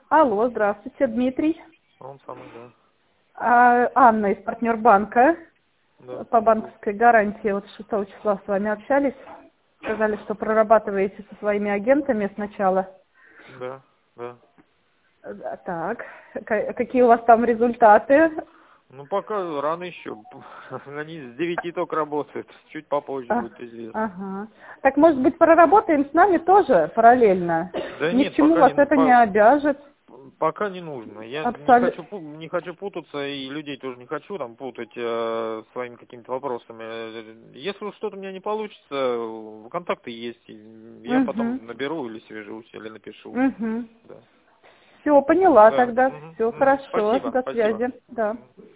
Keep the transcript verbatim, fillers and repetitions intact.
Алло, здравствуйте, Дмитрий. Он самый, да. А, Анна из партнер-банка Да. по банковской гарантии. Вот шестого числа с вами общались. Сказали, что прорабатываете со своими агентами сначала. Да, да. Э, Так, ка- какие у вас там результаты? Ну, пока рано еще. Они с девяти только работают. Чуть попозже А, будет известно. ага. Так, может быть, проработаем с нами тоже параллельно? Да Ни к нет, чему пока вас не, это не по- обяжет. пока не нужно. Я не Абсолютно. хочу, пу- не хочу путаться, и людей тоже не хочу там путать э, своими какими-то вопросами. Э, Если уж что-то у меня не получится, э, контакты есть. и Я Угу. потом наберу или свяжусь, или напишу. Угу. Да. Все, поняла Да. тогда. Мгм, Все мгм. хорошо. Спасибо, До спасибо. связи. Да.